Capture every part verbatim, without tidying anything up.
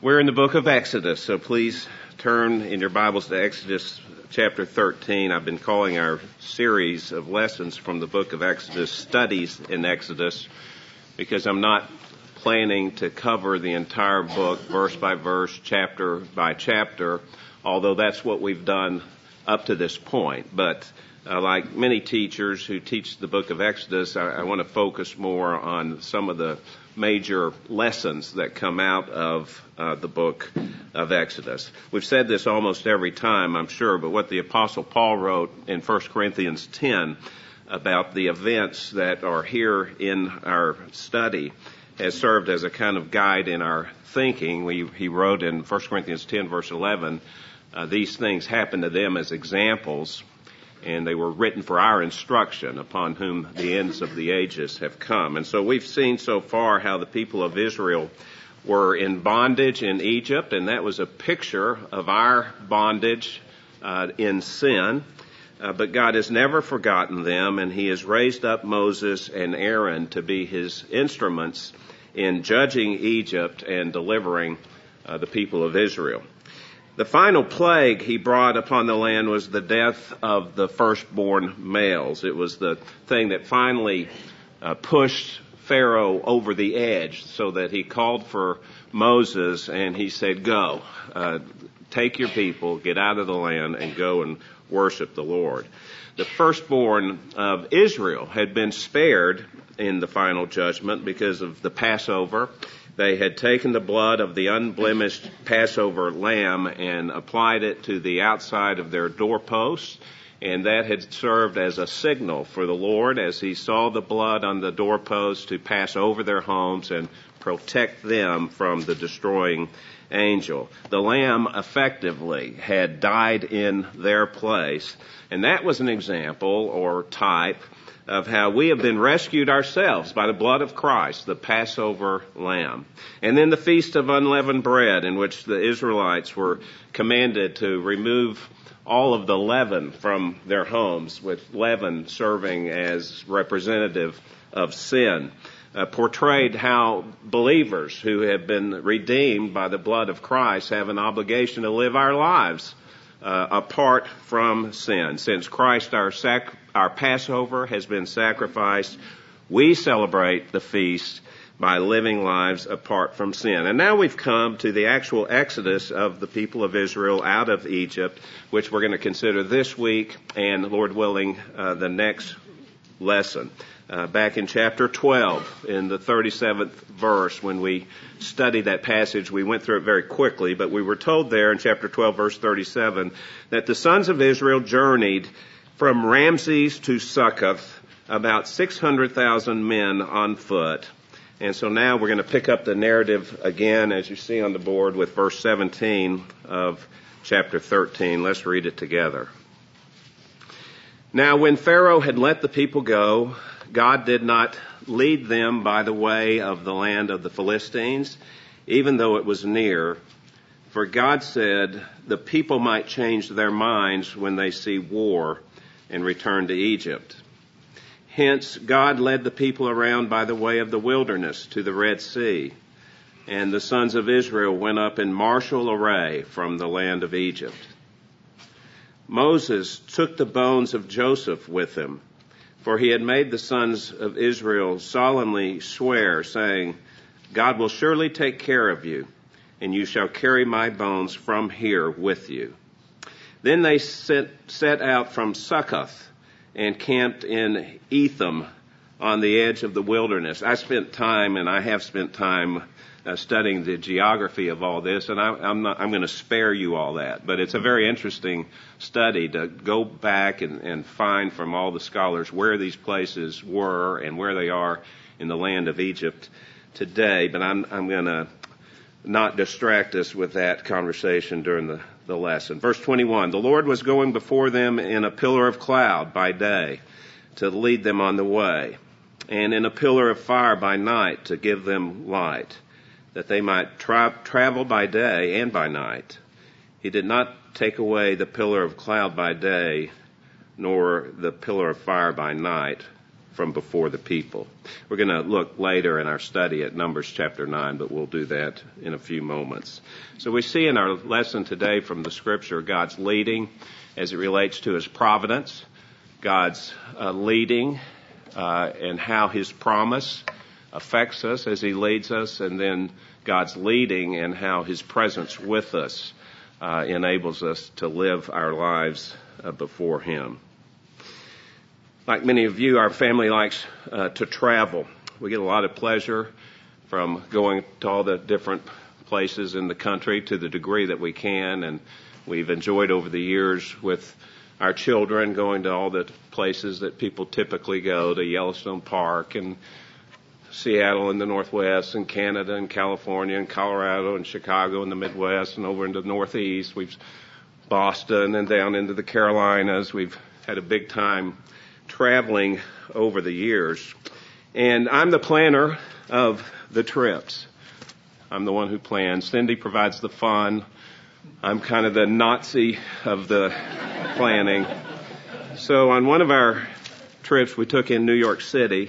We're in the book of Exodus, so please turn in your Bibles to Exodus chapter thirteen. I've been calling our series of lessons from the book of Exodus Studies in Exodus because I'm not planning to cover the entire book verse by verse, chapter by chapter, although that's what we've done up to this point. But uh, like many teachers who teach the book of Exodus, I, I want to focus more on some of the major lessons that come out of uh, the book of Exodus. We've said this almost every time, I'm sure, but what the Apostle Paul wrote in First Corinthians ten about the events that are here in our study has served as a kind of guide in our thinking. We, he wrote in First Corinthians ten, verse eleven, uh, these things happened to them as examples, and they were written for our instruction, upon whom the ends of the ages have come. And so we've seen so far how the people of Israel were in bondage in Egypt, and that was a picture of our bondage uh, in sin. Uh, but God has never forgotten them, and He has raised up Moses and Aaron to be His instruments in judging Egypt and delivering uh, the people of Israel. The final plague He brought upon the land was the death of the firstborn males. It was the thing that finally uh, pushed Pharaoh over the edge, so that he called for Moses and he said, go, uh, take your people, get out of the land and go and worship the Lord. The firstborn of Israel had been spared in the final judgment because of the Passover. They had taken the blood of the unblemished Passover lamb and applied it to the outside of their doorposts, and that had served as a signal for the Lord as He saw the blood on the doorposts to pass over their homes and protect them from the destroying angel. The lamb effectively had died in their place, and that was an example or type of how we have been rescued ourselves by the blood of Christ, the Passover lamb. And then the Feast of Unleavened Bread, in which the Israelites were commanded to remove all of the leaven from their homes, with leaven serving as representative of sin, uh, portrayed how believers who have been redeemed by the blood of Christ have an obligation to live our lives uh, apart from sin. Since Christ, our sac- our Passover, has been sacrificed, we celebrate the feast by living lives apart from sin. And now we've come to the actual exodus of the people of Israel out of Egypt, which we're going to consider this week and, Lord willing, uh, the next lesson. Uh, back in chapter twelve, in the thirty-seventh verse, when we studied that passage, we went through it very quickly, but we were told there in chapter twelve, verse thirty-seven, that the sons of Israel journeyed from Ramses to Succoth, about six hundred thousand men on foot. And so now we're going to pick up the narrative again, as you see on the board, with verse seventeen of chapter thirteen. Let's read it together. Now, when Pharaoh had let the people go, God did not lead them by the way of the land of the Philistines, even though it was near. For God said the people might change their minds when they see war and return to Egypt. Hence, God led the people around by the way of the wilderness to the Red Sea, and the sons of Israel went up in martial array from the land of Egypt. Moses took the bones of Joseph with him, for he had made the sons of Israel solemnly swear, saying, God will surely take care of you, and you shall carry my bones from here with you. Then they set, set out from Succoth and camped in Etham on the edge of the wilderness. I spent time, and I have spent time uh, studying the geography of all this, and I, I'm not, I'm going to spare you all that. But it's a very interesting study to go back and, and find from all the scholars where these places were and where they are in the land of Egypt today. But I'm, I'm going to not distract us with that conversation during the, the lesson. Verse twenty-one, the Lord was going before them in a pillar of cloud by day to lead them on the way, and in a pillar of fire by night to give them light, that they might tra- travel by day and by night. He did not take away the pillar of cloud by day, nor the pillar of fire by night from before the people. We're going to look later in our study at Numbers chapter nine, but we'll do that in a few moments. So we see in our lesson today from the scripture God's leading as it relates to his providence, God's uh, leading uh, and how his promise affects us as he leads us, and then God's leading and how his presence with us uh, enables us to live our lives uh, before him. Like many of you, our family likes uh, to travel. We get a lot of pleasure from going to all the different places in the country to the degree that we can, and we've enjoyed over the years with our children going to all the places that people typically go, to Yellowstone Park and Seattle in the Northwest, and Canada and California and Colorado and Chicago in the Midwest, and over into the Northeast. We've Boston and down into the Carolinas. We've had a big time traveling over the years. And I'm the planner of the trips. I'm the one who plans. Cindy provides the fun. I'm kind of the Nazi of the planning. So on one of our trips, we took in New York City,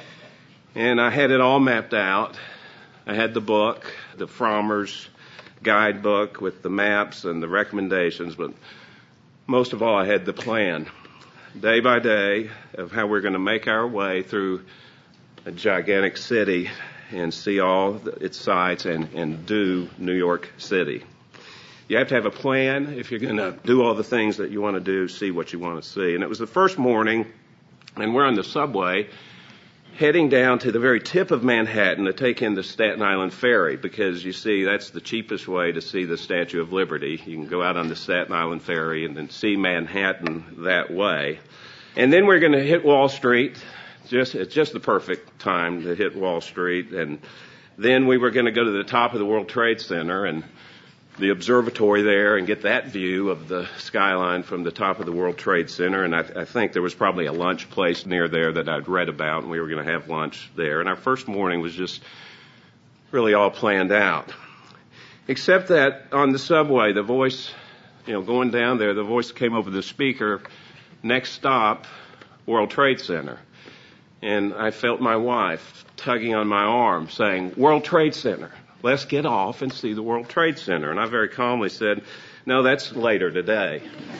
and I had it all mapped out. I had the book, the Frommer's guidebook with the maps and the recommendations, but most of all, I had the plan, day by day, of how we're going to make our way through a gigantic city and see all its sights and, and do New York City. You have to have a plan if you're going to do all the things that you want to do, see what you want to see. And it was the first morning, and we're on the subway heading down to the very tip of Manhattan to take in the Staten Island Ferry, because you see that's the cheapest way to see the Statue of Liberty. You can go out on the Staten Island Ferry and then see Manhattan that way. And then we're going to hit Wall Street. Just it's just the perfect time to hit Wall Street. And then we were going to go to the top of the World Trade Center and the observatory there and get that view of the skyline from the top of the World Trade Center. And I, I think there was probably a lunch place near there that I'd read about, and we were going to have lunch there. And our first morning was just really all planned out. Except that on the subway, the voice, you know, going down there, the voice came over the speaker, next stop, World Trade Center. And I felt my wife tugging on my arm saying, World Trade Center. Let's get off and see the World Trade Center. And I very calmly said, no, that's later today.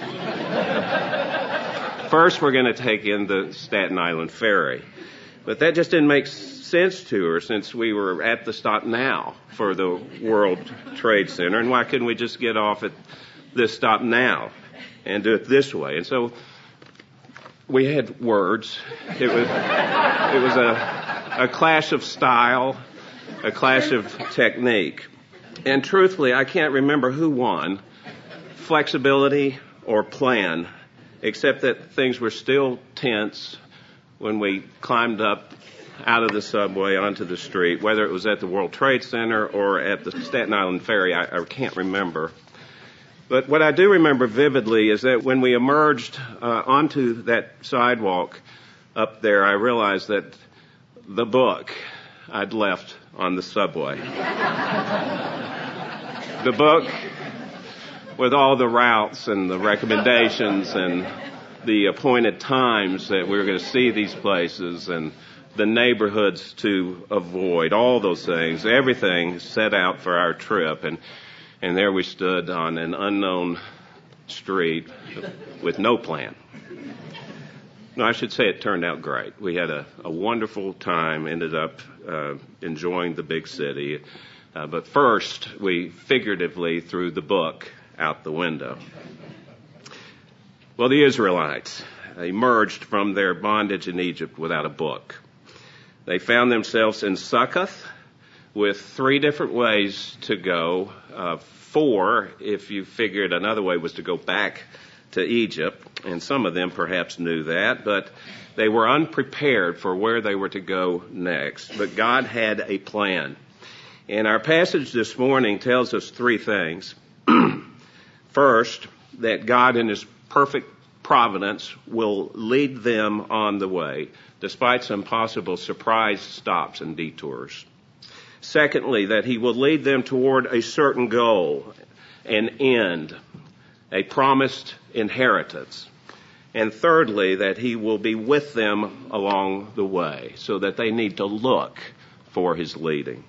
First, we're going to take in the Staten Island Ferry. But that just didn't make sense to her, since we were at the stop now for the World Trade Center. And why couldn't we just get off at this stop now and do it this way? And so we had words. It was, it was a, a clash of style, a clash of technique. And truthfully, I can't remember who won, flexibility or plan, except that things were still tense when we climbed up out of the subway onto the street, whether it was at the World Trade Center or at the Staten Island Ferry. I, I can't remember. But what I do remember vividly is that when we emerged uh, onto that sidewalk up there, I realized that the book I'd left on the subway. The book with all the routes and the recommendations and the appointed times that we were going to see these places and the neighborhoods to avoid, all those things, everything set out for our trip. And and there we stood on an unknown street with no plan. No, I should say it turned out great. We had a, a wonderful time, ended up uh, enjoying the big city. Uh, but first, we figuratively threw the book out the window. Well, the Israelites emerged from their bondage in Egypt without a book. They found themselves in Succoth with three different ways to go. Uh, four, if you figured another way, was to go back to Egypt, and some of them perhaps knew that, but they were unprepared for where they were to go next. But God had a plan. And our passage this morning tells us three things. First, that God in His perfect providence will lead them on the way, despite some possible surprise stops and detours. Secondly, that He will lead them toward a certain goal, an end, a promised inheritance. And thirdly, that he will be with them along the way, so that they need to look for his leading.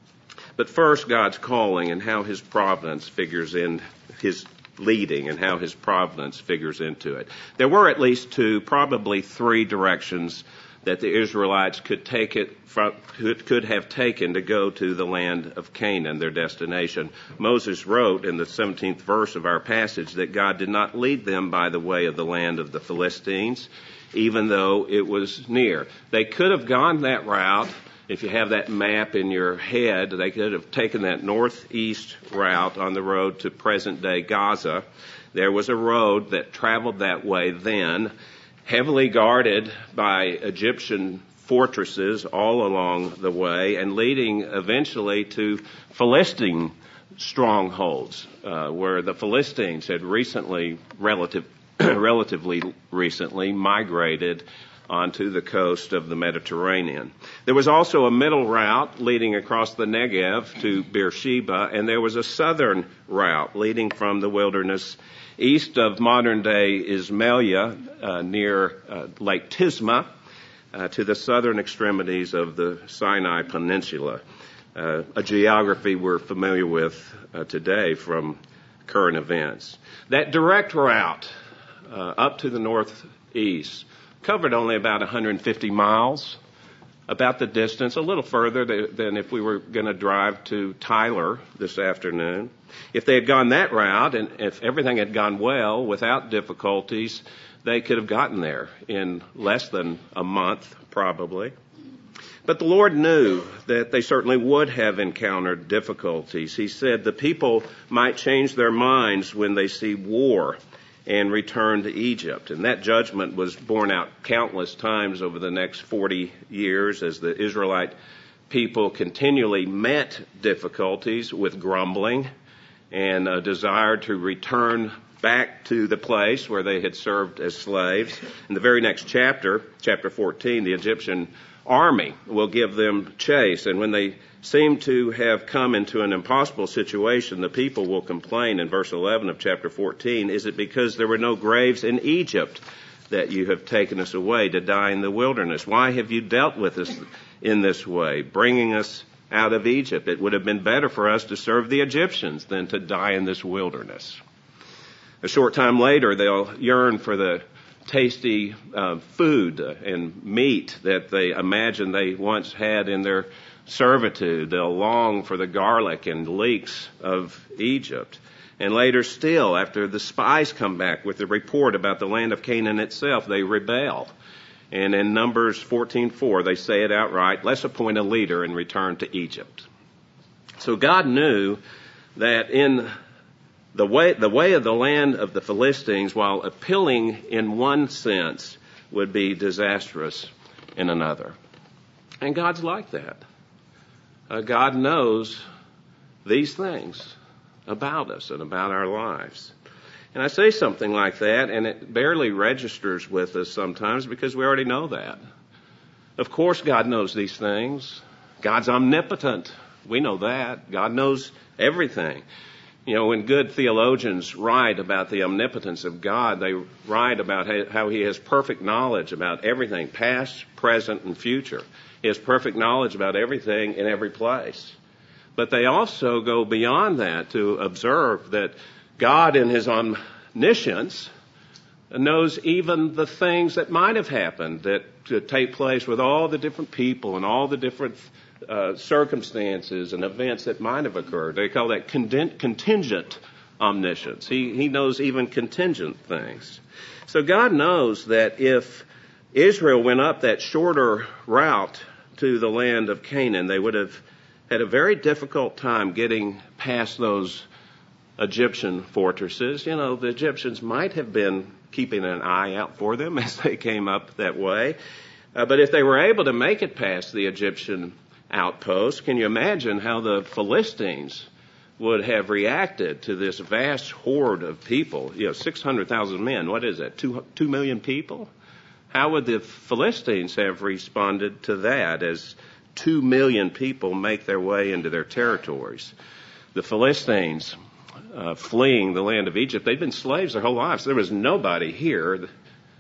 But first, God's calling and how his providence figures in his leading and how his providence figures into it. There were at least two, probably three directions that the Israelites could take it from, could, could have taken to go to the land of Canaan, their destination. Moses wrote in the seventeenth verse of our passage that God did not lead them by the way of the land of the Philistines, even though it was near. They could have gone that route. If you have that map in your head, they could have taken that northeast route on the road to present-day Gaza. There was a road that traveled that way then, heavily guarded by Egyptian fortresses all along the way, and leading eventually to Philistine strongholds, uh, where the Philistines had recently, relative, relatively recently, migrated onto the coast of the Mediterranean. There was also a middle route leading across the Negev to Beersheba, and there was a southern route leading from the wilderness east of modern-day Ismailia, uh, near uh, Lake Tisma, uh, to the southern extremities of the Sinai Peninsula, uh, a geography we're familiar with uh, today from current events. That direct route uh, up to the northeast covered only about one hundred fifty miles, about the distance, a little further than if we were going to drive to Tyler this afternoon. If they had gone that route, and if everything had gone well without difficulties, they could have gotten there in less than a month, probably. But the Lord knew that they certainly would have encountered difficulties. He said the people might change their minds when they see war and return to Egypt. And that judgment was borne out countless times over the next forty years as the Israelite people continually met difficulties with grumbling and a desire to return back to the place where they had served as slaves. In the very next chapter, chapter fourteen, the Egyptian army will give them chase, and when they seem to have come into an impossible situation, the people will complain in verse eleven of chapter fourteen, is it because there were no graves in Egypt that you have taken us away to die in the wilderness? Why have you dealt with us in this way, bringing us out of Egypt? It would have been better for us to serve the Egyptians than to die in this wilderness. A short time later, they'll yearn for the tasty uh, food and meat that they imagine they once had in their servitude. They'll long for the garlic and leeks of Egypt. And later still, after the spies come back with the report about the land of Canaan itself, they rebel. And in Numbers fourteen four, they say it outright, let's appoint a leader and return to Egypt. So God knew that in the way, the way of the land of the Philistines, while appealing in one sense, would be disastrous in another. And God's like that. Uh, God knows these things about us and about our lives. And I say something like that, and it barely registers with us sometimes because we already know that. Of course God knows these things. God's omnipotent. We know that. God knows everything. You know, when good theologians write about the omnipotence of God, they write about how he has perfect knowledge about everything, past, present, and future. He has perfect knowledge about everything in every place. But they also go beyond that to observe that God in his omniscience knows even the things that might have happened that could take place with all the different people and all the different uh, circumstances and events that might have occurred. They call that contingent omniscience. He, he knows even contingent things. So God knows that if Israel went up that shorter route to the land of Canaan, they would have had a very difficult time getting past those Egyptian fortresses. You know, the Egyptians might have been keeping an eye out for them as they came up that way. Uh, but if they were able to make it past the Egyptian outposts, can you imagine how the Philistines would have reacted to this vast horde of people? You know, six hundred thousand men. What is that? Two, two million people? How would the Philistines have responded to that as two million people make their way into their territories? The Philistines uh, fleeing the land of Egypt, they'd been slaves their whole lives. There was nobody here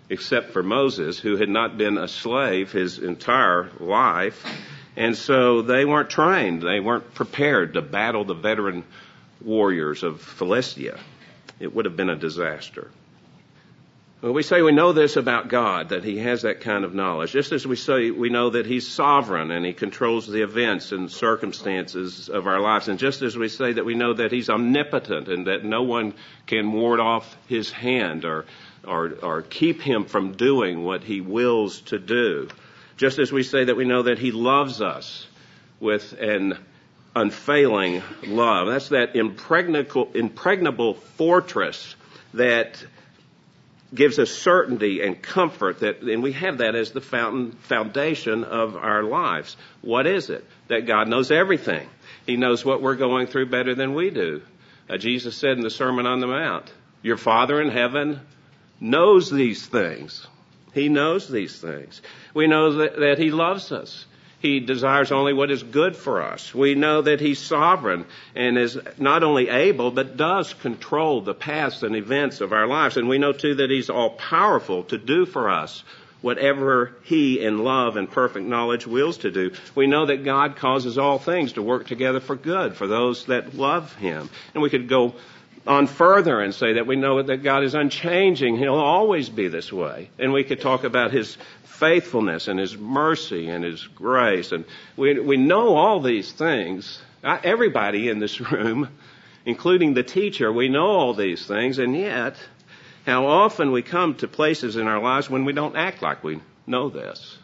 except for Moses, who had not been a slave his entire life. And so they weren't trained. They weren't prepared to battle the veteran warriors of Philistia. It would have been a disaster. Well, we say we know this about God, that he has that kind of knowledge. Just as we say we know that he's sovereign and he controls the events and circumstances of our lives. And just as we say that we know that he's omnipotent and that no one can ward off his hand or, or, or keep him from doing what he wills to do. Just as we say that we know that he loves us with an unfailing love. That's that impregnable, impregnable fortress that gives us certainty and comfort, that, and we have that as the fountain, foundation of our lives. What is it? That God knows everything. He knows what we're going through better than we do. Uh, Jesus said in the Sermon on the Mount, your Father in heaven knows these things. He knows these things. We know that, that he loves us. He desires only what is good for us. We know that he's sovereign and is not only able, but does control the paths and events of our lives. And we know, too, that he's all-powerful to do for us whatever he, in love and perfect knowledge, wills to do. We know that God causes all things to work together for good for those that love him. And we could go on further and say that we know that God is unchanging. He'll always be this way. And we could talk about his faithfulness and his mercy and his grace. And we we know all these things. Everybody in this room, including the teacher, we know all these things. And yet, how often we come to places in our lives when we don't act like we know this.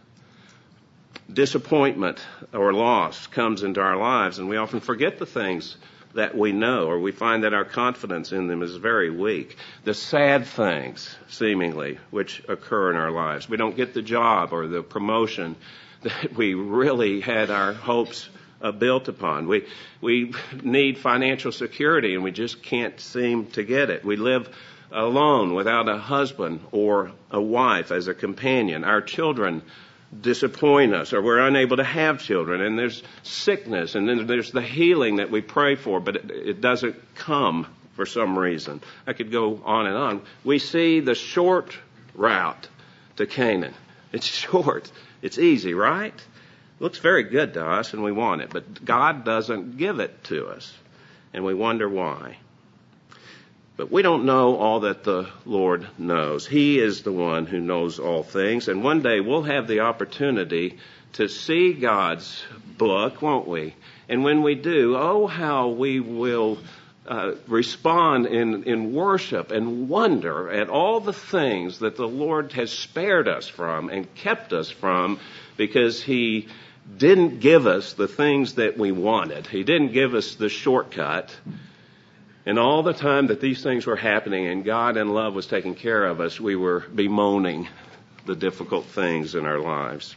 Disappointment or loss comes into our lives, and we often forget the things that we know, or we find that our confidence in them is very weak. The sad things, seemingly, which occur in our lives. We don't get the job or the promotion that we really had our hopes uh, built upon. We we need financial security, and we just can't seem to get it. We live alone without a husband or a wife as a companion. Our children disappoint us, or we're unable to have children, and there's sickness, and then there's the healing that we pray for, but it, it doesn't come for some reason. I could go on and on. We see the short route to Canaan. It's short. It's easy, right? It looks very good to us, and we want it, but God doesn't give it to us, and we wonder why. But we don't know all that the Lord knows. He is the one who knows all things. And one day we'll have the opportunity to see God's book, won't we? And when we do, oh, how we will uh, respond in, in worship and wonder at all the things that the Lord has spared us from and kept us from, because he didn't give us the things that we wanted. He didn't give us the shortcut. And all the time that these things were happening and God in love was taking care of us, we were bemoaning the difficult things in our lives.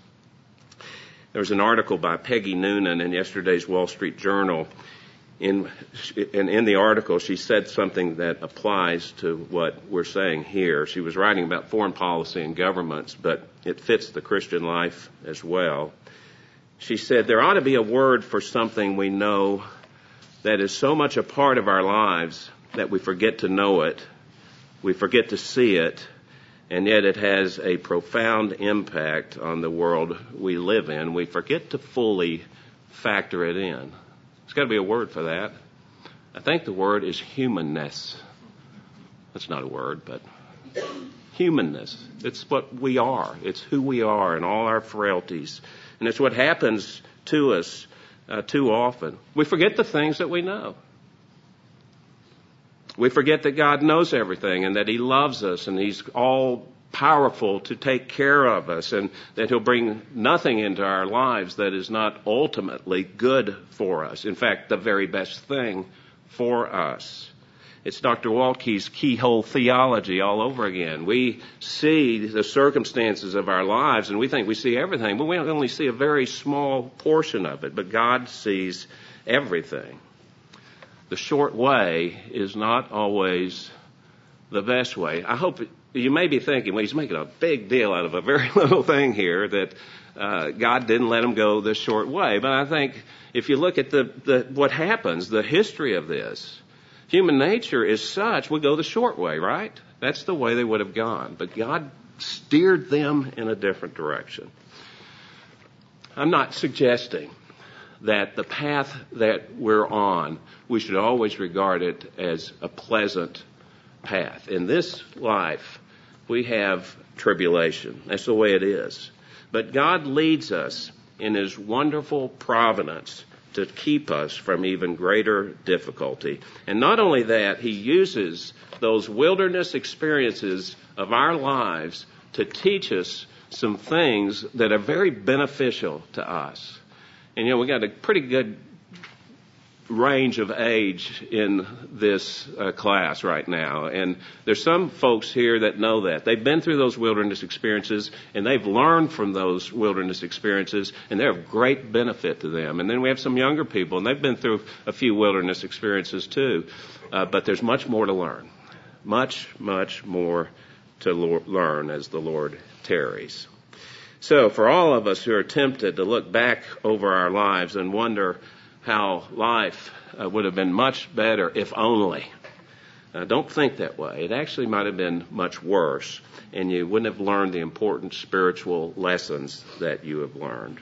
There was an article by Peggy Noonan in yesterday's Wall Street Journal. In, and in the article, she said something that applies to what we're saying here. She was writing about foreign policy and governments, but it fits the Christian life as well. She said, there ought to be a word for something we know that is so much a part of our lives that we forget to know it, we forget to see it, and yet it has a profound impact on the world we live in. We forget to fully factor it in. There's got to be a word for that. I think the word is humanness. That's not a word, but humanness. It's what we are. It's who we are and all our frailties. And it's what happens to us Uh, too often. We forget the things that we know. We forget that God knows everything and that he loves us and he's all powerful to take care of us, and that he'll bring nothing into our lives that is not ultimately good for us. In fact, the very best thing for us. It's Doctor Waltke's keyhole theology all over again. We see the circumstances of our lives and we think we see everything, but we only see a very small portion of it. But God sees everything. The short way is not always the best way. I hope you may be thinking, well, he's making a big deal out of a very little thing here, that uh, God didn't let him go the short way. But I think if you look at the, the what happens, the history of this, Human nature is such, we go the short way, right? That's the way they would have gone. But God steered them in a different direction. I'm not suggesting that the path that we're on, we should always regard it as a pleasant path. In this life, we have tribulation. That's the way it is. But God leads us in His wonderful providence to keep us from even greater difficulty. And not only that, He uses those wilderness experiences of our lives to teach us some things that are very beneficial to us. And, you know, we got a pretty good range of age in this uh, class right now. And there's some folks here that know that. They've been through those wilderness experiences, and they've learned from those wilderness experiences, and they're of great benefit to them. And then we have some younger people, and they've been through a few wilderness experiences too. Uh, but there's much more to learn. Much, much more to lo- learn as the Lord tarries. So for all of us who are tempted to look back over our lives and wonder how life uh, would have been much better if only. Uh, don't think that way. It actually might have been much worse, and you wouldn't have learned the important spiritual lessons that you have learned.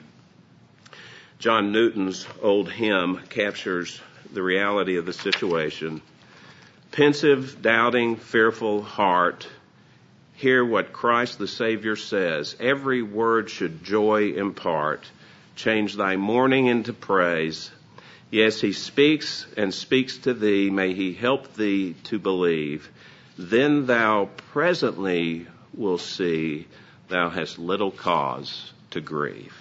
John Newton's old hymn captures the reality of the situation. Pensive, doubting, fearful heart, hear what Christ the Savior says. Every word should joy impart. Change thy mourning into praise. Yes, He speaks and speaks to thee. May He help thee to believe. Then thou presently will see thou hast little cause to grieve.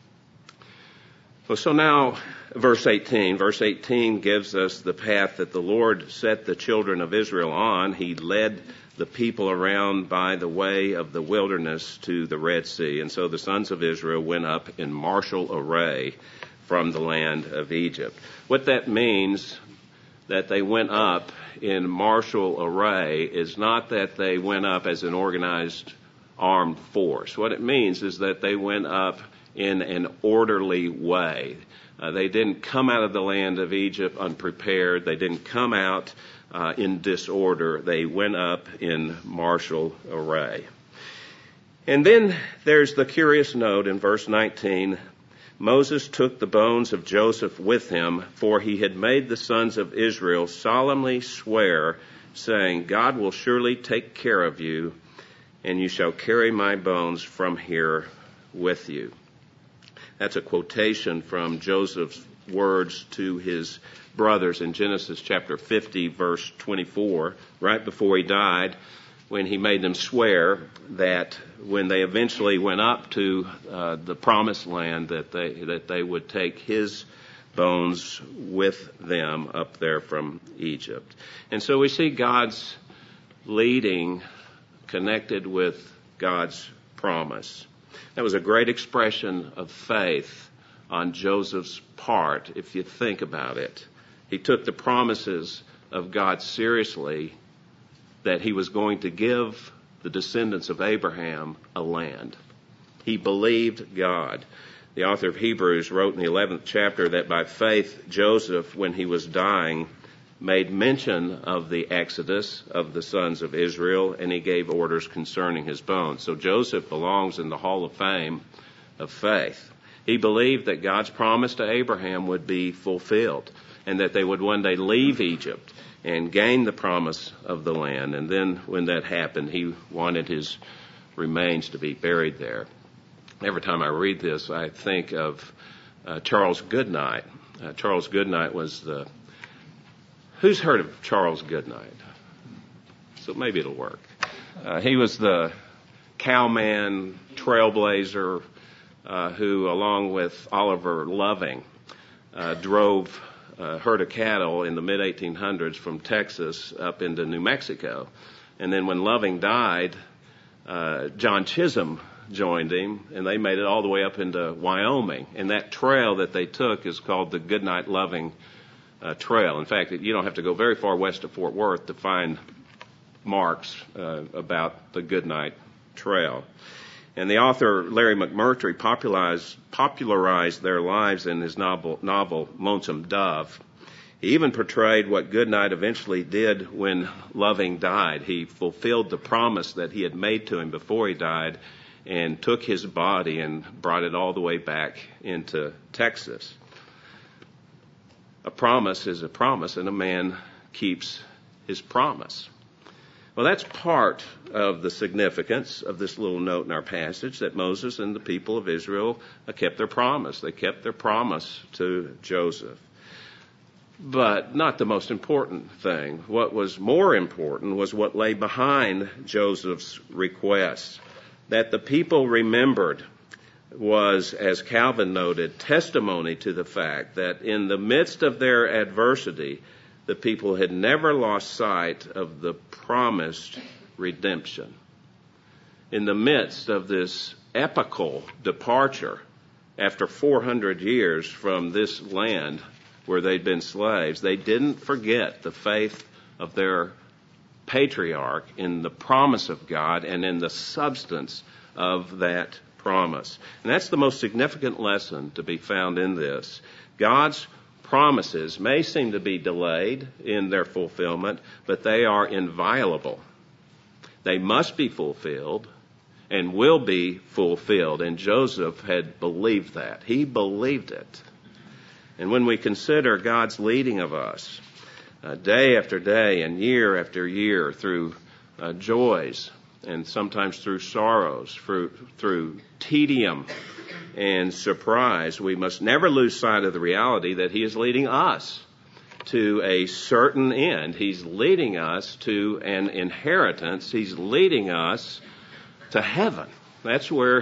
Well, so now, verse eighteen. Verse eighteen gives us the path that the Lord set the children of Israel on. He led the people around by the way of the wilderness to the Red Sea. And so the sons of Israel went up in martial array from the land of Egypt. What that means, that they went up in martial array, is not that they went up as an organized armed force. What it means is that they went up in an orderly way. Uh, they didn't come out of the land of Egypt unprepared. They didn't come out uh, in disorder. They went up in martial array. And then there's the curious note in verse nineteen. Moses took the bones of Joseph with him, for he had made the sons of Israel solemnly swear, saying, God will surely take care of you, and you shall carry my bones from here with you. That's a quotation from Joseph's words to his brothers in Genesis chapter fifty, verse twenty-four, right before he died, when he made them swear that when they eventually went up to uh, the promised land, that they that they would take his bones with them up there from Egypt. And so we see God's leading connected with God's promise. That was a great expression of faith on Joseph's part, if you think about it. He took the promises of God seriously, that he was going to give the descendants of Abraham a land. He believed God. The author of Hebrews wrote in the eleventh chapter that by faith Joseph, when he was dying, made mention of the exodus of the sons of Israel, and he gave orders concerning his bones. So Joseph belongs in the Hall of Fame of faith. He believed that God's promise to Abraham would be fulfilled, and that they would one day leave Egypt and gain the promise of the land. And then when that happened, he wanted his remains to be buried there. Every time I read this, I think of uh, Charles Goodnight. Uh, Charles Goodnight was the... Who's heard of Charles Goodnight? So maybe it'll work. Uh, he was the cowman, trailblazer, uh, who, along with Oliver Loving, uh, drove a herd of cattle in the mid eighteen hundreds from Texas up into New Mexico. And then when Loving died, uh, John Chisholm joined him, and they made it all the way up into Wyoming. And that trail that they took is called the Goodnight Loving uh, Trail. In fact, you don't have to go very far west of Fort Worth to find marks uh, about the Goodnight Trail. And the author, Larry McMurtry, popularized, popularized their lives in his novel, novel Lonesome Dove. He even portrayed what Goodnight eventually did when Loving died. He fulfilled the promise that he had made to him before he died and took his body and brought it all the way back into Texas. A promise is a promise, and a man keeps his promise. Well, that's part of the significance of this little note in our passage, that Moses and the people of Israel kept their promise. They kept their promise to Joseph. But not the most important thing. What was more important was what lay behind Joseph's request. That the people remembered was, as Calvin noted, testimony to the fact that in the midst of their adversity, the people had never lost sight of the promised redemption. In the midst of this epical departure, after four hundred years from this land where they'd been slaves, they didn't forget the faith of their patriarch in the promise of God and in the substance of that promise. And that's the most significant lesson to be found in this. God's promises may seem to be delayed in their fulfillment, but they are inviolable. They must be fulfilled and will be fulfilled. And Joseph had believed that. He believed it. And when we consider God's leading of us uh, day after day and year after year through uh, joys and sometimes through sorrows, through, through tedium and surprise, we must never lose sight of the reality that he is leading us to a certain end. He's leading us to an inheritance. He's leading us to heaven. That's where,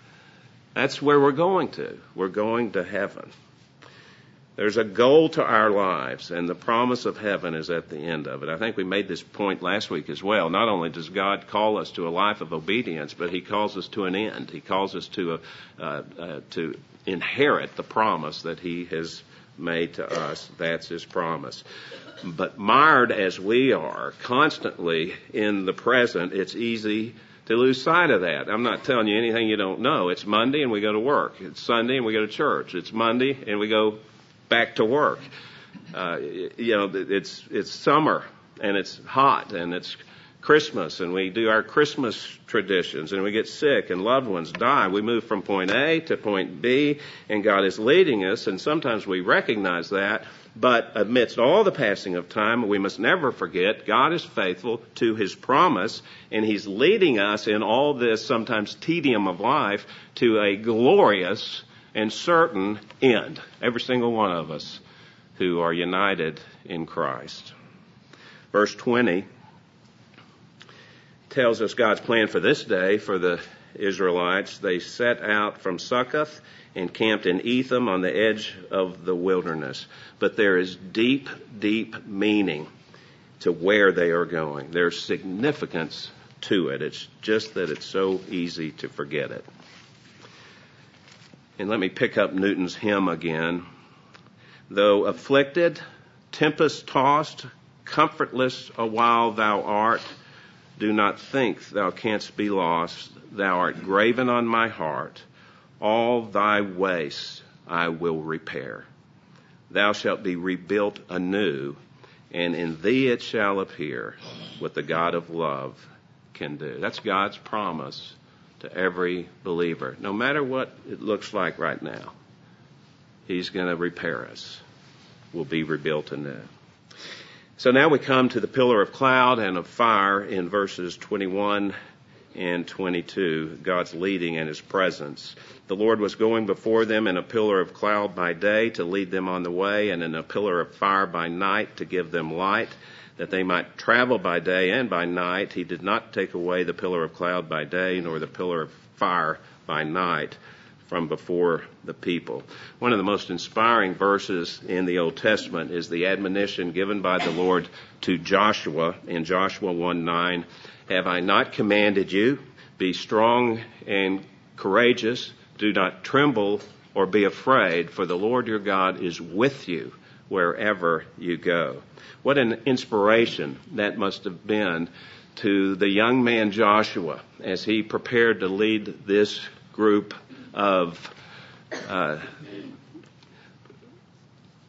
that's where we're going to. We're going to heaven. There's a goal to our lives, and the promise of heaven is at the end of it. I think we made this point last week as well. Not only does God call us to a life of obedience, but he calls us to an end. He calls us to a, uh, uh, to inherit the promise that he has made to us. That's his promise. But mired as we are constantly in the present, it's easy to lose sight of that. I'm not telling you anything you don't know. It's Monday and we go to work. It's Sunday and we go to church. It's Monday and we go back to work. Uh, you know, it's it's summer and it's hot and it's Christmas and we do our Christmas traditions and we get sick and loved ones die. We move from point A to point B and God is leading us, and sometimes we recognize that. But amidst all the passing of time, we must never forget God is faithful to his promise, and he's leading us in all this sometimes tedium of life to a glorious and certain end. Every single one of us who are united in Christ. Verse twenty tells us God's plan for this day for the Israelites. They set out from Succoth and camped in Etham on the edge of the wilderness. But there is deep, deep meaning to where they are going. There's significance to it. It's just that it's so easy to forget it. And let me pick up Newton's hymn again. Though afflicted, tempest-tossed, comfortless a while thou art, do not think thou canst be lost. Thou art graven on my heart. All thy waste I will repair. Thou shalt be rebuilt anew, and in thee it shall appear what the God of love can do. That's God's promise to every believer. No matter what it looks like right now, he's going to repair us. We'll be rebuilt anew. So now we come to the pillar of cloud and of fire in verses twenty-one and twenty-two, God's leading and his presence. The Lord was going before them in a pillar of cloud by day to lead them on the way, and in a pillar of fire by night to give them light, that they might travel by day and by night. He did not take away the pillar of cloud by day, nor the pillar of fire by night from before the people. One of the most inspiring verses in the Old Testament is the admonition given by the Lord to Joshua in Joshua one nine. Have I not commanded you? Be strong and courageous. Do not tremble or be afraid, for the Lord your God is with you wherever you go. What an inspiration that must have been to the young man Joshua as he prepared to lead this group of uh,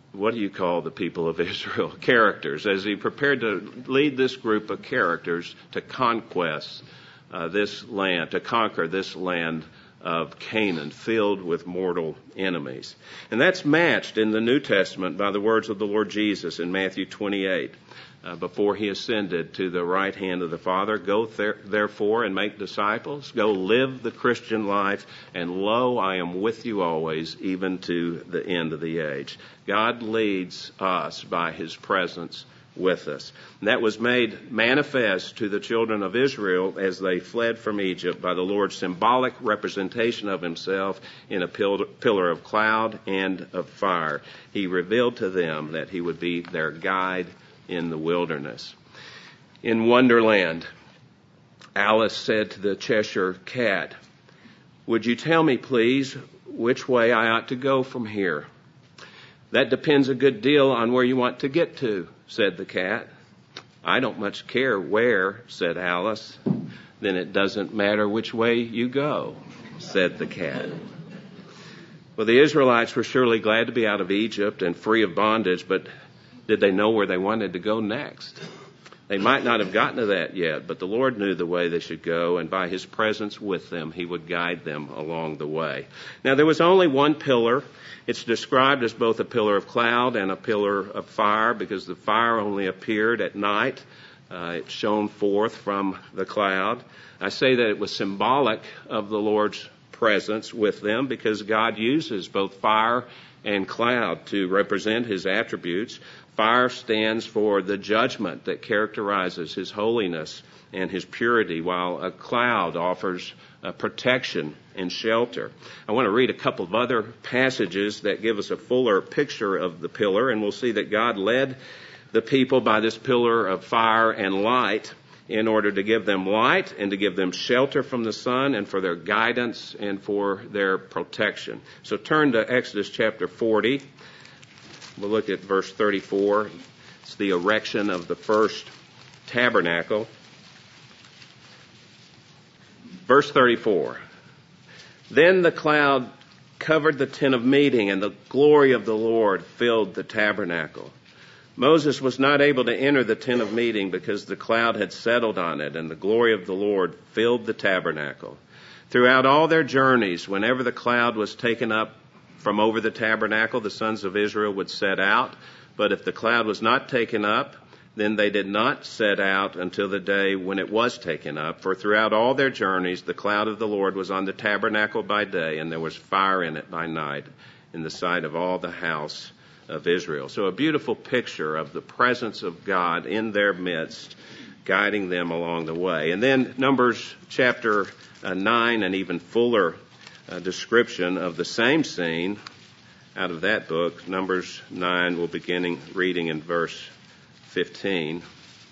what do you call the people of Israel? Characters. As he prepared to lead this group of characters to conquest uh, this land, to conquer this land of Canaan, filled with mortal enemies. And that's matched in the New Testament by the words of the Lord Jesus in Matthew twenty-eight. Uh, before he ascended to the right hand of the Father, go there, therefore and make disciples, go live the Christian life, and lo, I am with you always, even to the end of the age. God leads us by his presence with us. And that was made manifest to the children of Israel as they fled from Egypt by the Lord's symbolic representation of himself in a pillar of cloud and of fire. He revealed to them that he would be their guide in the wilderness. In Wonderland, Alice said to the Cheshire Cat, "Would you tell me, please, which way I ought to go from here?" "That depends a good deal on where you want to get to," said the cat. "I don't much care where," said Alice. "Then it doesn't matter which way you go," said the cat. Well, the Israelites were surely glad to be out of Egypt and free of bondage, but did they know where they wanted to go next? They might not have gotten to that yet, but the Lord knew the way they should go, and by his presence with them, he would guide them along the way. Now, there was only one pillar. It's described as both a pillar of cloud and a pillar of fire because the fire only appeared at night. Uh, it shone forth from the cloud. I say that it was symbolic of the Lord's presence with them because God uses both fire and cloud to represent his attributes. Fire stands for the judgment that characterizes his holiness and his purity, while a cloud offers uh, protection and shelter. I want to read a couple of other passages that give us a fuller picture of the pillar, and we'll see that God led the people by this pillar of fire and light in order to give them light and to give them shelter from the sun and for their guidance and for their protection. So turn to Exodus chapter forty. We'll look at verse thirty-four. It's the erection of the first tabernacle. Verse thirty-four. Then the cloud covered the tent of meeting, and the glory of the Lord filled the tabernacle. Moses was not able to enter the tent of meeting because the cloud had settled on it, and the glory of the Lord filled the tabernacle. Throughout all their journeys, whenever the cloud was taken up from over the tabernacle, the sons of Israel would set out. But if the cloud was not taken up, then they did not set out until the day when it was taken up. For throughout all their journeys, the cloud of the Lord was on the tabernacle by day, and there was fire in it by night, in the sight of all the house of Israel. So a beautiful picture of the presence of God in their midst, guiding them along the way. And then Numbers chapter uh, nine, an even fuller uh, description of the same scene out of that book. Numbers nine, we'll begin reading in verse fifteen.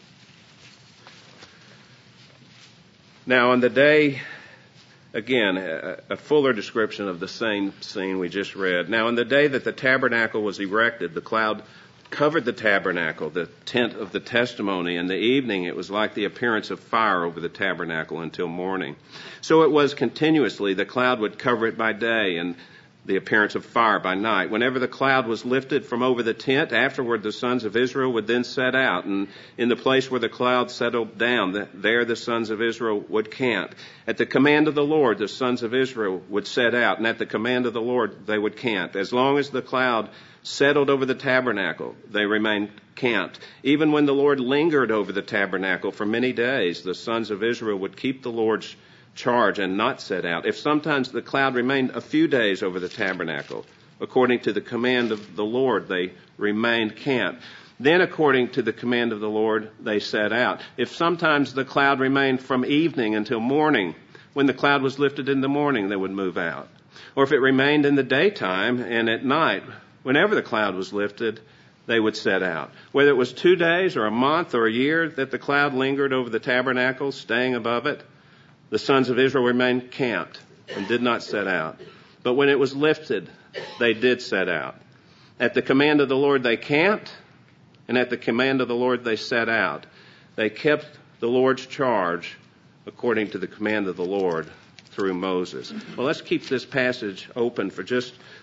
Now on the day, again, a, a fuller description of the same scene we just read. Now on the day that the tabernacle was erected, the cloud covered the tabernacle, the tent of the testimony. In the evening, it was like the appearance of fire over the tabernacle until morning. So it was continuously. The cloud would cover it by day, and the appearance of fire by night. Whenever the cloud was lifted from over the tent, afterward the sons of Israel would then set out, and in the place where the cloud settled down, there the sons of Israel would camp. At the command of the Lord, the sons of Israel would set out, and at the command of the Lord, they would camp. As long as the cloud settled over the tabernacle, they remained camped. Even when the Lord lingered over the tabernacle for many days, the sons of Israel would keep the Lord's charge and not set out. If sometimes the cloud remained a few days over the tabernacle, according to the command of the Lord, they remained camped. Then, according to the command of the Lord, they set out. If sometimes the cloud remained from evening until morning, when the cloud was lifted in the morning, they would move out. Or if it remained in the daytime and at night, whenever the cloud was lifted, they would set out. Whether it was two days or a month or a year that the cloud lingered over the tabernacle, staying above it, the sons of Israel remained camped and did not set out. But when it was lifted, they did set out. At the command of the Lord, they camped, and at the command of the Lord, they set out. They kept the Lord's charge according to the command of the Lord through Moses. Well, let's keep this passage open for just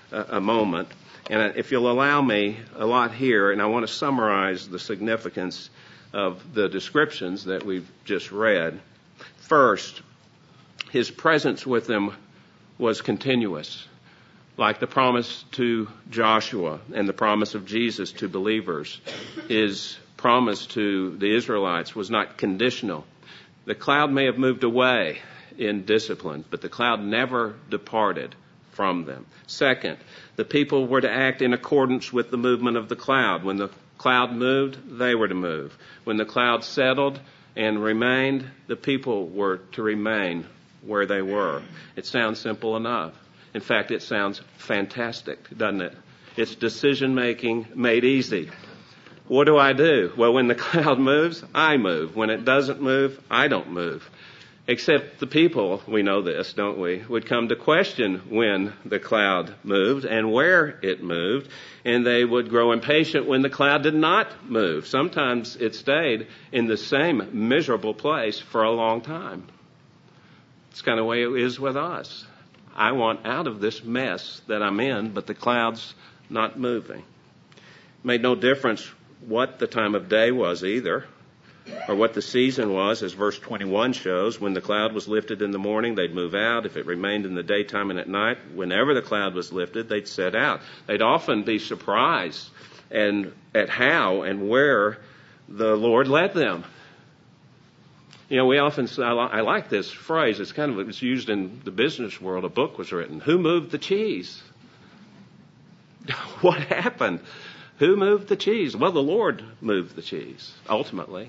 a, a moment. And if you'll allow me a lot here, and I want to summarize the significance of the descriptions that we've just read. First, his presence with them was continuous, like the promise to Joshua and the promise of Jesus to believers. His promise to the Israelites was not conditional. The cloud may have moved away in discipline, but the cloud never departed from them. Second, the people were to act in accordance with the movement of the cloud. When the cloud moved, they were to move. When the cloud settled and remained, the people were to remain where they were. It sounds simple enough. In fact, it sounds fantastic, doesn't it? It's decision-making made easy. What do I do? Well, when the cloud moves, I move. When it doesn't move, I don't move. Except the people, we know this, don't we, would come to question when the cloud moved and where it moved, and they would grow impatient when the cloud did not move. Sometimes it stayed in the same miserable place for a long time. It's kind of the way it is with us. I want out of this mess that I'm in, but the cloud's not moving. It made no difference what the time of day was either, or what the season was, as verse twenty-one shows. When the cloud was lifted in the morning, they'd move out. If it remained in the daytime and at night, whenever the cloud was lifted, they'd set out. They'd often be surprised and at how and where the Lord led them. You know, we often say, I like this phrase. It's kind of, it's used in the business world. A book was written. Who moved the cheese? What happened? Who moved the cheese? Well, the Lord moved the cheese, ultimately.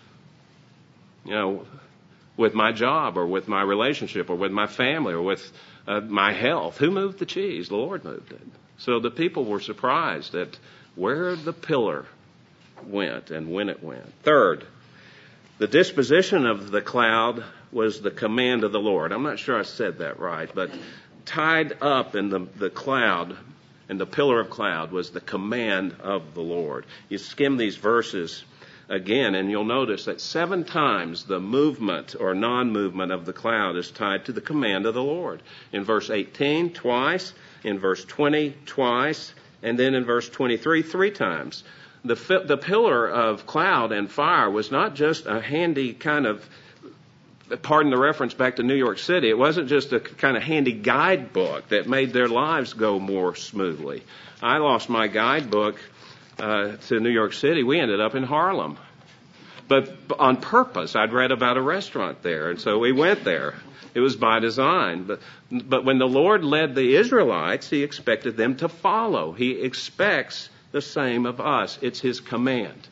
You know, with my job or with my relationship or with my family or with uh, my health. Who moved the cheese? The Lord moved it. So the people were surprised at where the pillar went and when it went. Third, the disposition of the cloud was the command of the Lord. I'm not sure I said that right, but tied up in the, the cloud and the pillar of cloud was the command of the Lord. You skim these verses again, and you'll notice that seven times the movement or non-movement of the cloud is tied to the command of the Lord. In verse eighteen, twice. In verse twenty, twice. And then in verse twenty-three, three times. The, the pillar of cloud and fire was not just a handy kind of, pardon the reference back to New York City, it wasn't just a kind of handy guidebook that made their lives go more smoothly. I lost my guidebook uh, to New York City. We ended up in Harlem. But on purpose, I'd read about a restaurant there, and so we went there. It was by design. But, but when the Lord led the Israelites, He expected them to follow. He expects the same of us. It's His command.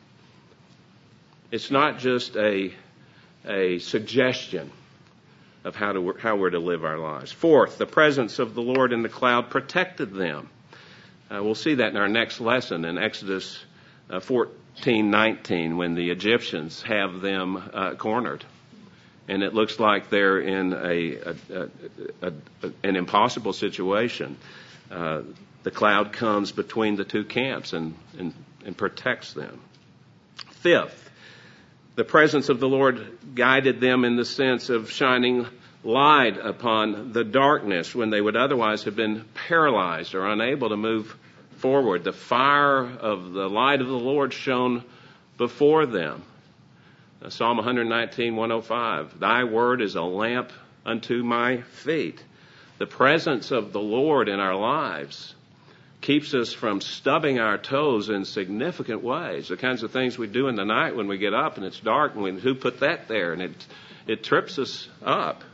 It's not just a a suggestion of how to how we're to live our lives. Fourth, the presence of the Lord in the cloud protected them. Uh, we'll see that in our next lesson in Exodus uh, fourteen nineteen, when the Egyptians have them uh, cornered, and it looks like they're in a, a, a, a, a an impossible situation. Uh, the cloud comes between the two camps and, and, and protects them. Fifth, the presence of the Lord guided them in the sense of shining light upon the darkness when they would otherwise have been paralyzed or unable to move forward. The fire of the light of the Lord shone before them. Psalm one nineteen, one oh five, Thy word is a lamp unto my feet. The presence of the Lord in our lives keeps us from stubbing our toes in significant ways. The kinds of things we do in the night when we get up and it's dark, and we, who put that there? And it it trips us up.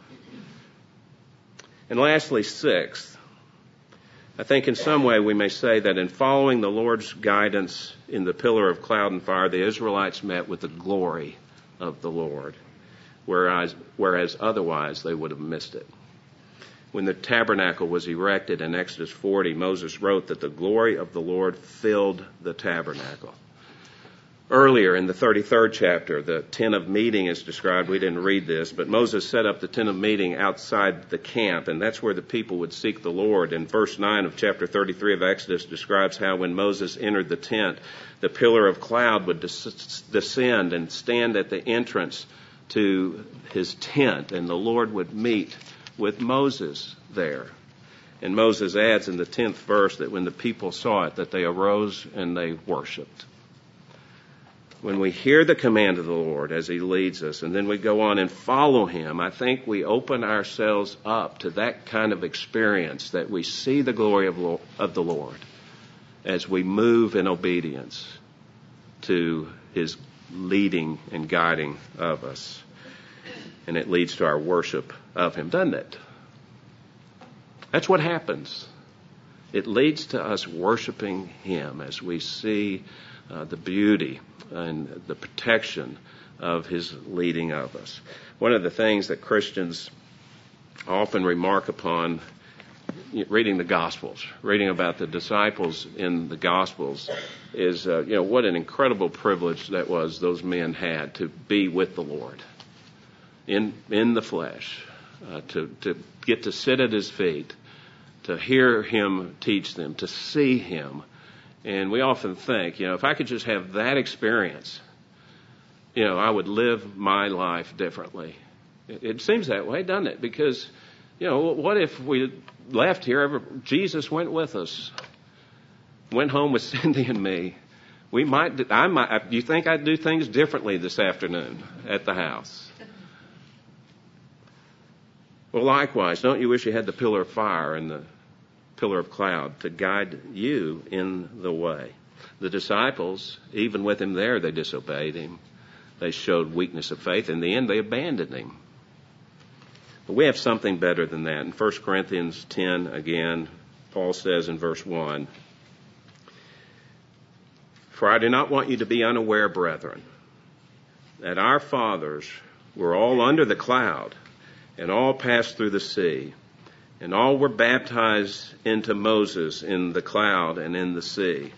And lastly, sixth, I think in some way we may say that in following the Lord's guidance in the pillar of cloud and fire, the Israelites met with the glory of the Lord, whereas, whereas otherwise they would have missed it. When the tabernacle was erected in Exodus forty, Moses wrote that the glory of the Lord filled the tabernacle. Earlier in the thirty-third chapter, the tent of meeting is described. We didn't read this, but Moses set up the tent of meeting outside the camp, and that's where the people would seek the Lord. And verse nine of chapter thirty-three of Exodus describes how when Moses entered the tent, the pillar of cloud would des- descend and stand at the entrance to his tent, and the Lord would meet with Moses there. And Moses adds in the tenth verse that when the people saw it, that they arose and they worshiped. When we hear the command of the Lord as he leads us, and then we go on and follow him, I think we open ourselves up to that kind of experience, that we see the glory of, Lord, of the Lord as we move in obedience to his leading and guiding of us. And it leads to our worship of him, doesn't it? That's what happens. It leads to us worshiping him as we see uh, the beauty and the protection of his leading of us. One of the things that Christians often remark upon reading the Gospels, reading about the disciples in the Gospels, is uh, you know what an incredible privilege that was those men had to be with the Lord in in the flesh, uh, to to get to sit at his feet, to hear him teach them, to see him. And we often think, you know, if I could just have that experience, you know, I would live my life differently. It, it seems that way, doesn't it? Because, you know, what if we left here, ever, Jesus went with us, went home with Cindy and me. We might, I might, do you think I'd do things differently this afternoon at the house? Well, likewise, don't you wish you had the pillar of fire and the pillar of cloud to guide you in the way? The disciples, even with him there, they disobeyed him. They showed weakness of faith. In the end, they abandoned him. But we have something better than that. In First Corinthians ten, again, Paul says in verse one, "For I do not want you to be unaware, brethren, that our fathers were all under the cloud, and all passed through the sea, and all were baptized into Moses in the cloud and in the sea."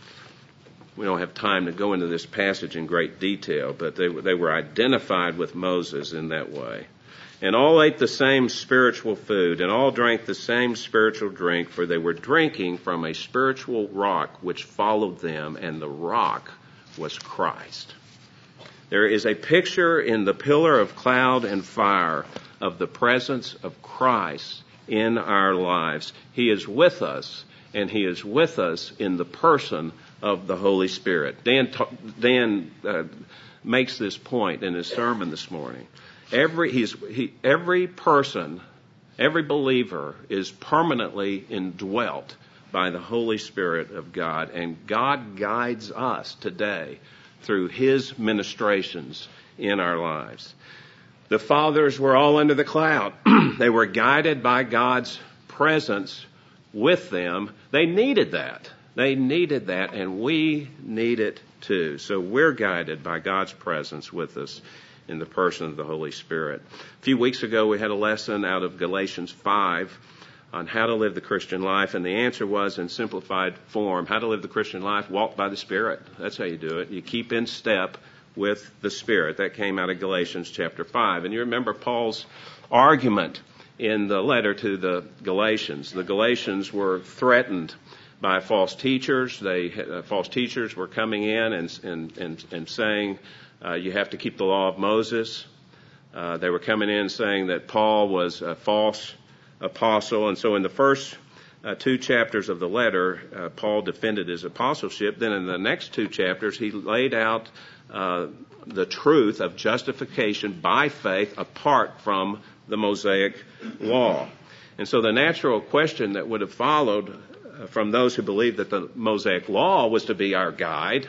We don't have time to go into this passage in great detail, but they, they were identified with Moses in that way. "And all ate the same spiritual food, and all drank the same spiritual drink, for they were drinking from a spiritual rock which followed them, and the rock was Christ." There is a picture in the pillar of cloud and fire of the presence of Christ in our lives. He is with us, and he is with us in the person of the Holy Spirit. Dan, Dan uh, makes this point in his sermon this morning. Every, he's, he, every person, every believer is permanently indwelt by the Holy Spirit of God, and God guides us today through his ministrations in our lives. The fathers were all under the cloud. They were guided by God's presence with them. They needed that. They needed that, and we need it too. So we're guided by God's presence with us in the person of the Holy Spirit. A few weeks ago, we had a lesson out of Galatians five on how to live the Christian life, and the answer was, in simplified form, how to live the Christian life: walk by the Spirit. That's how you do it. You keep in step with the Spirit. That came out of Galatians chapter five. And you remember Paul's argument in the letter to the Galatians. The Galatians were threatened by false teachers. They uh, false teachers were coming in and and and, and saying, uh, you have to keep the law of Moses. Uh, they were coming in saying that Paul was a false apostle. And so in the first uh, two chapters of the letter, uh, Paul defended his apostleship. Then in the next two chapters, he laid out uh, the truth of justification by faith apart from the Mosaic law. And so the natural question that would have followed from those who believed that the Mosaic law was to be our guide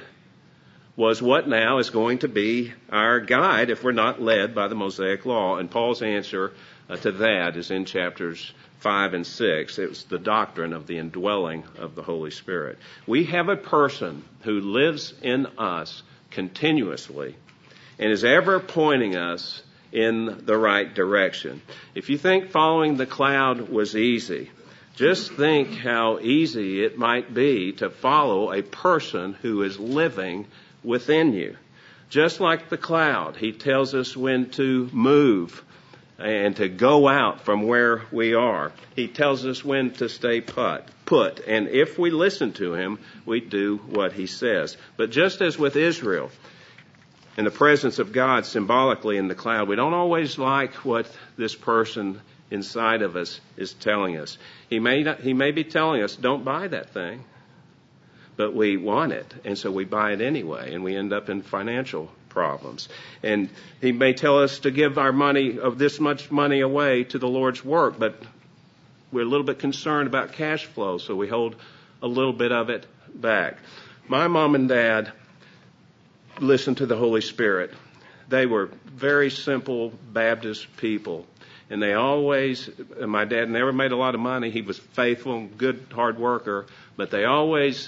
was, what now is going to be our guide if we're not led by the Mosaic law? And Paul's answer uh, to that is in chapters five and six. It was the doctrine of the indwelling of the Holy Spirit. We have a person who lives in us continuously and is ever pointing us in the right direction. If you think following the cloud was easy, just think how easy it might be to follow a person who is living within you. Just like the cloud, he tells us when to move and to go out from where we are. He tells us when to stay put. Put. And if we listen to him, we do what he says. But just as with Israel, in the presence of God symbolically in the cloud, we don't always like what this person inside of us is telling us. He may not, he may be telling us, don't buy that thing, but we want it, and so we buy it anyway, and we end up in financial problems. And he may tell us to give our money, of this much money away to the Lord's work, but we're a little bit concerned about cash flow, so we hold a little bit of it back. My mom and dad listened to the Holy Spirit. They were very simple Baptist people. And they always, and my dad never made a lot of money. He was faithful, good, hard worker, but they always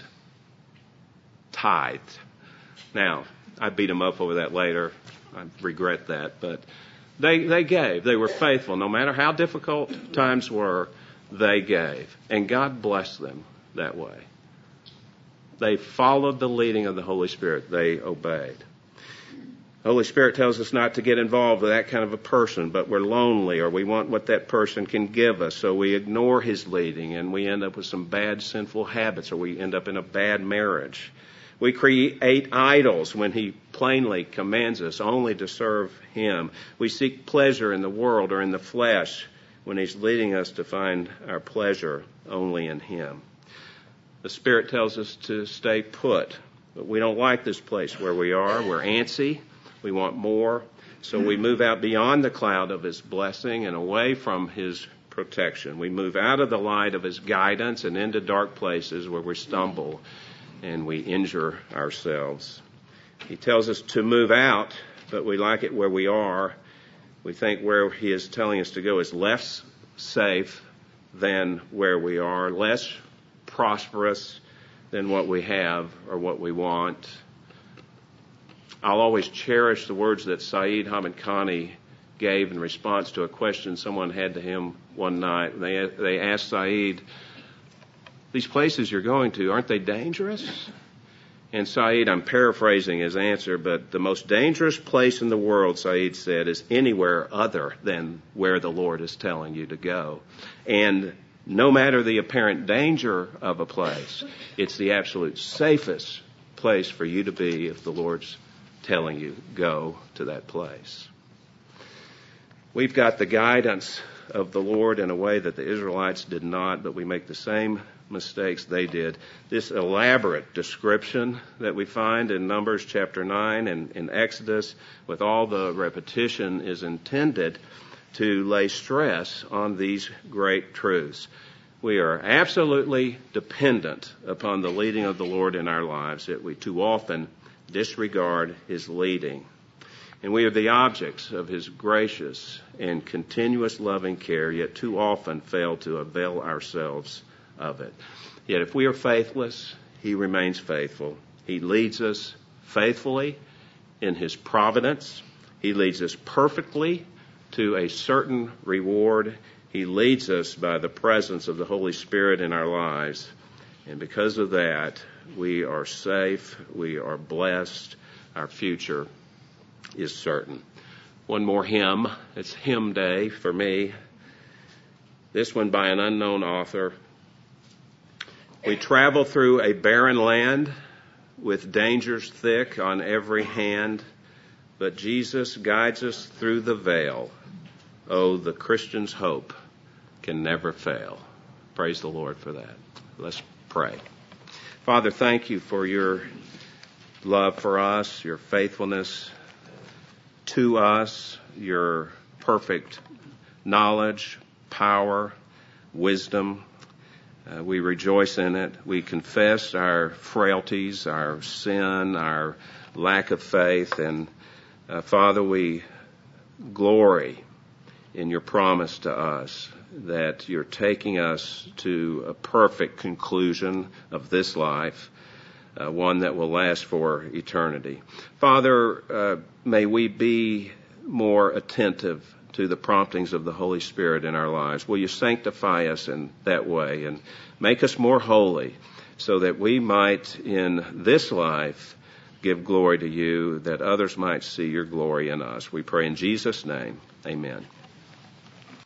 tithed. Now, I beat them up over that later. I regret that. But they, they gave. They were faithful. No matter how difficult times were, they gave. And God blessed them that way. They followed the leading of the Holy Spirit. They obeyed. The Holy Spirit tells us not to get involved with that kind of a person, but we're lonely or we want what that person can give us, so we ignore his leading and we end up with some bad sinful habits, or we end up in a bad marriage. We create idols when he plainly commands us only to serve him. We seek pleasure in the world or in the flesh when he's leading us to find our pleasure only in him. The Spirit tells us to stay put, but we don't like this place where we are. We're antsy. We want more. So we move out beyond the cloud of his blessing and away from his protection. We move out of the light of his guidance and into dark places where we stumble and we injure ourselves. He tells us to move out, but we like it where we are. We think where he is telling us to go is less safe than where we are, less prosperous than what we have or what we want. I'll always cherish the words that Saeed Hamid Khani gave in response to a question someone had to him one night. They they asked Saeed, these places you're going to, aren't they dangerous? And Saeed, I'm paraphrasing his answer, but the most dangerous place in the world, Saeed said, is anywhere other than where the Lord is telling you to go. And no matter the apparent danger of a place, it's the absolute safest place for you to be if the Lord's telling you, go to that place. We've got the guidance of the Lord in a way that the Israelites did not, but we make the same mistakes they did. This elaborate description that we find in Numbers chapter nine and in Exodus, with all the repetition, is intended to lay stress on these great truths. We are absolutely dependent upon the leading of the Lord in our lives, yet we too often disregard his leading. And we are the objects of his gracious and continuous loving care, yet too often fail to avail ourselves of it. Yet if we are faithless, he remains faithful. He leads us faithfully in his providence. He leads us perfectly to a certain reward. He leads us by the presence of the Holy Spirit in our lives. And because of that, we are safe, we are blessed, our future is certain. One more hymn. It's Hymn Day for me. This one by an unknown author. We travel through a barren land with dangers thick on every hand, but Jesus guides us through the veil. Oh, the Christian's hope can never fail. Praise the Lord for that. Let's pray. Father, thank you for your love for us, your faithfulness to us, your perfect knowledge, power, wisdom. Uh, we rejoice in it. We confess our frailties, our sin, our lack of faith. And uh, Father, we glory in your promise to us that you're taking us to a perfect conclusion of this life, uh, one that will last for eternity. Father, uh, may we be more attentive to the promptings of the Holy Spirit in our lives. Will you sanctify us in that way and make us more holy so that we might in this life give glory to you, that others might see your glory in us. We pray in Jesus' name. Amen.